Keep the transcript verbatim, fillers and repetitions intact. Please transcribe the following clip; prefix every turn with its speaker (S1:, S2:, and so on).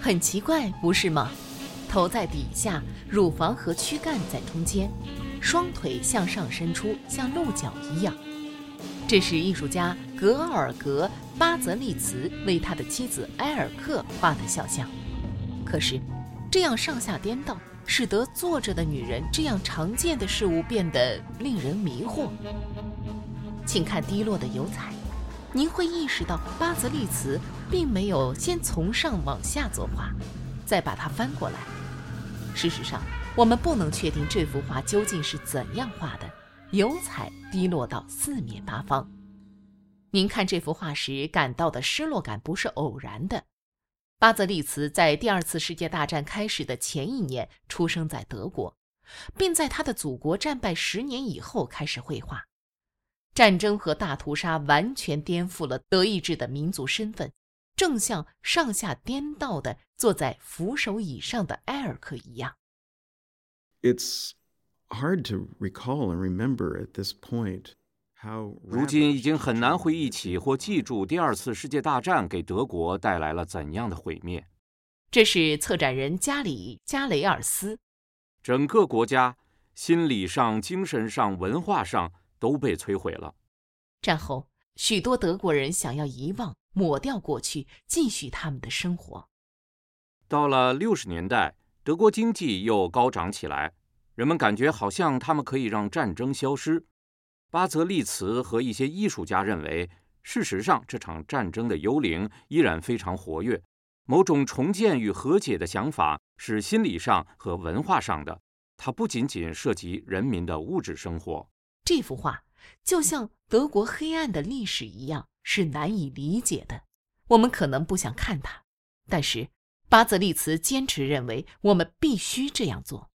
S1: 很奇怪，不是吗？头在底下，乳房和躯干在中间，双腿向上伸出，像鹿角一样。这是艺术家格奥尔格·巴泽利茨为他的妻子埃尔克画的肖像。可是，这样上下颠倒，使得坐着的女人这样常见的事物变得令人迷惑。请看滴落的油彩，您会意识到巴泽利茨并没有先从上往下作画，再把它翻过来。事实上，我们不能确定这幅画究竟是怎样画的，油彩滴落到四面八方。您看这幅画时感到的失落感不是偶然的。巴泽利茨在第二次世界大战开始的前一年出生在德国，并在他的祖国战败十年以后开始绘画。战争和大屠杀完全颠覆了德意志的民族身份，正像上下颠倒地坐在扶手椅上的埃尔克一样。
S2: It's hard to recall and remember at this point how
S3: 如今已经很难回忆起或记住第二次世界大战给德国带来了怎样的毁灭。
S1: 这是策展人加里·加雷尔斯。
S3: 整个国家心理上、精神上、文化上都被摧毁了。
S1: 战后，许多德国人想要遗忘、抹掉过去，继续他们的生活。
S3: 到了六十年代，德国经济又高涨起来，人们感觉好像他们可以让战争消失。巴泽利茨和一些艺术家认为，事实上这场战争的幽灵依然非常活跃，某种重建与和解的想法是心理上和文化上的，它不仅仅涉及人民的物质生活。
S1: 这幅画就像德国黑暗的历史一样，是难以理解的。我们可能不想看它，但是巴泽利茨坚持认为我们必须这样做。